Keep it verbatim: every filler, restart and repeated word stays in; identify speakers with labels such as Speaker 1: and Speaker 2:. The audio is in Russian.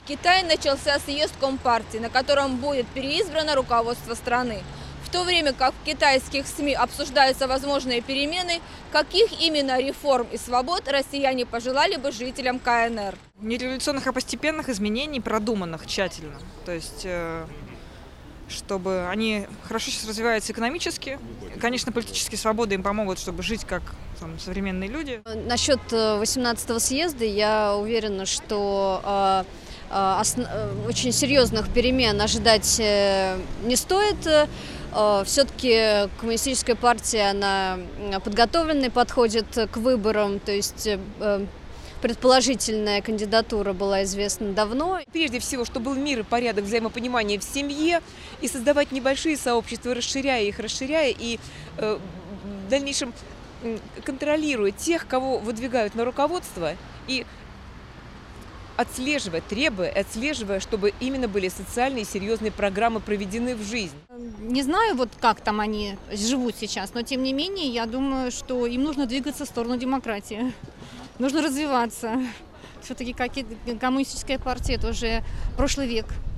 Speaker 1: В Китае начался съезд Компартии, на котором будет переизбрано руководство страны. В то время как в китайских СМИ обсуждаются возможные перемены, каких именно реформ и свобод россияне пожелали бы жителям ка эн эр?
Speaker 2: Не революционных, а постепенных изменений, продуманных тщательно. То есть, чтобы они хорошо сейчас развиваются экономически. Конечно, политические свободы им помогут, чтобы жить как там, современные люди.
Speaker 3: Насчет восемнадцатого съезда я уверена, что очень серьезных перемен ожидать не стоит. Все-таки коммунистическая партия, она подготовленно подходит к выборам, то есть предположительная кандидатура была известна давно.
Speaker 4: Прежде всего, чтобы был мир и порядок, взаимопонимания в семье, и создавать небольшие сообщества, расширяя их, расширяя, и э, в дальнейшем контролируя тех, кого выдвигают на руководство, и отслеживая, требуя, отслеживая, чтобы именно были социальные и серьезные программы проведены в жизнь.
Speaker 5: Не знаю, вот как там они живут сейчас, но тем не менее, я думаю, что им нужно двигаться в сторону демократии. Нужно развиваться. Все-таки как и коммунистическая партия, это уже прошлый век.